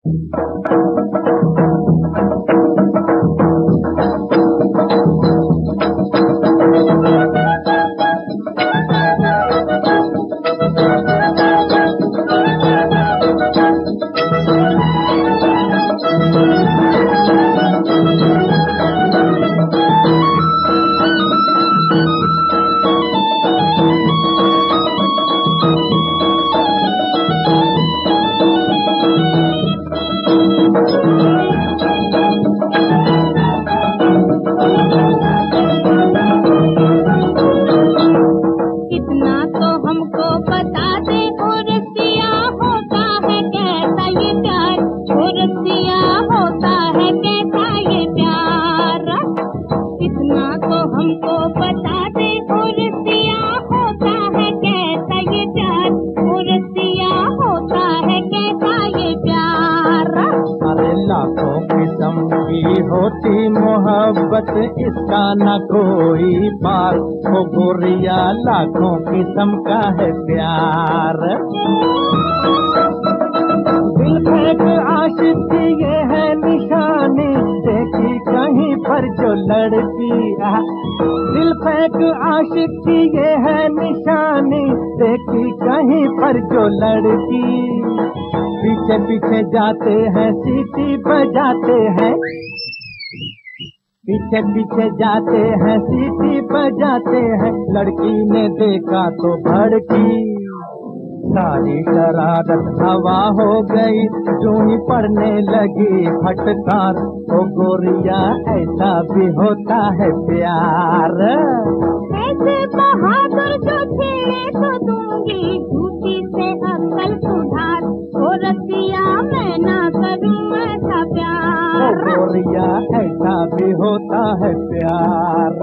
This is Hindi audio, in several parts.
लाखों किस्म की होती मोहब्बत, इसका न कोई पार। ओ गोरिया लाखों किस्म का है प्यार। दिल फेंक आशिक की ये है निशानी, देखी कहीं पर जो लड़की। दिल फेंक आशिक की ये है निशानी, देखी कहीं पर जो लड़की। पीछे पीछे जाते हैं सीटी बजाते हैं, पीछे पीछे जाते हैं सीटी बजाते हैं। लड़की ने देखा तो भड़की, सारी शरारत हवा हो गई, यूं ही पड़ने लगी फटकार। ओ गोरिया ऐसा भी होता है प्यार। ऐसे बहादुर जो छेड़े तो दूंगी झूठी से अक्ल सुधार। ओ रसिया मैं ना करूं ऐसा प्यार। ओ गोरिया ऐसा भी होता है प्यार।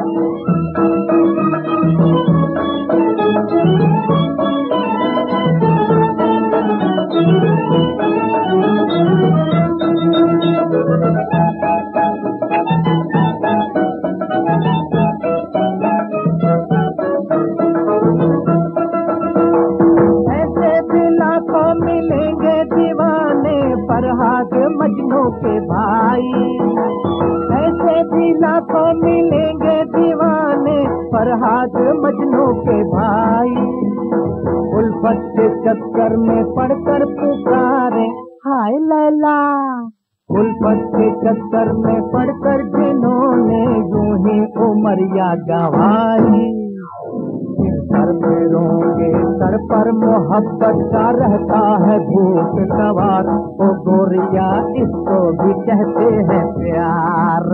मिलेंगे दीवाने फरहाद मजनू के भाई, ऐसे भी लाखों मिलेंगे दीवाने फरहाद मजनू के भाई। उल्फत के चक्कर में पड़कर पुकारे हाय लैला, उल्फत के चक्कर में पड़कर जिन्होंने यूं ही उमरिया गंवाई। सर पे रोंगे सर पर मोहब्बत का रहता है भूत सवार। ओ गोरिया इसको भी कहते हैं प्यार।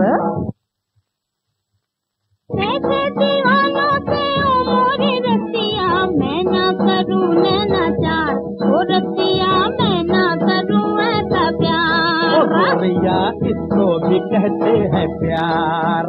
ऐसे दीवानों से ओ मोरी रसिया मैं ना करूं नैनाचार। ओ रसिया मैं ना करूं ऐसा प्यार। ओ गोरिया इसको भी कहते हैं प्यार।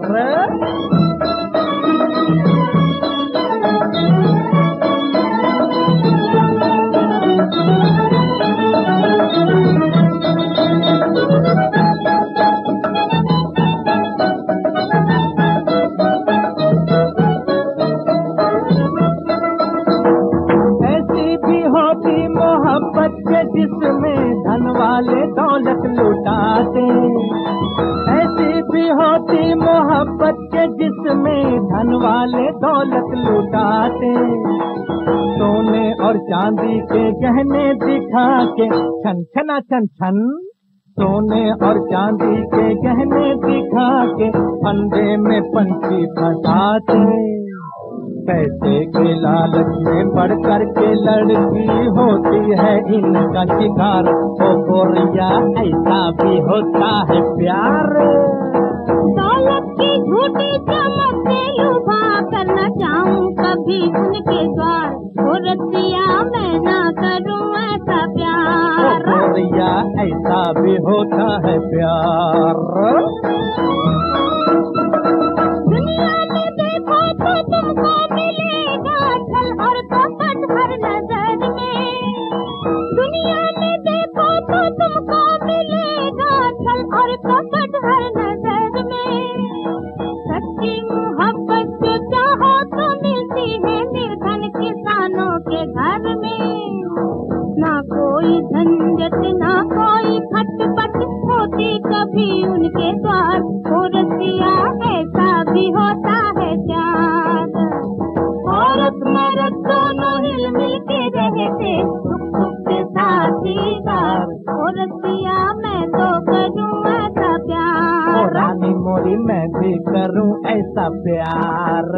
मोहब्बत के जिसमें धन वाले दौलत लुटाते, ऐसी भी होती मोहब्बत के जिसमें धन वाले दौलत लुटाते। सोने और चांदी के गहने दिखा के छन छना छन छन, सोने और चांदी के गहने दिखा के फंदे में पंछी फंसाते। पैसे के लालच में पड़ कर के लड़की होती है इनका शिकार। ओ गोरिया ऐसा भी होता है प्यार। दौलत की झूठी चमक से लुभा कर न जाऊं कभी उनके द्वार। ओ रसिया मैं ना करूं ऐसा प्यार। ओ गोरिया ऐसा भी होता है प्यार। दुनिया में देखो तो तुमको मिलेगा छल और कपट हर नजर में। दुनिया में देखो तो तुमको मिलेगा छल और कपट हर नजर में। सच्ची मोहब्बत जो चाहो तो मिलती है निर्धन किसानों के घर में। ना कोई झंझट ना कोई कभी उनके द्वार। ओ रसिया ऐसा भी होता है प्यार। औरत मर्द दोनों हिल मिल के रहते सुख दुख के साथीदार। ओ रसिया मैं तो करूं ऐसा प्यार। ओ रानी मोरी मैं भी करूं ऐसा प्यार।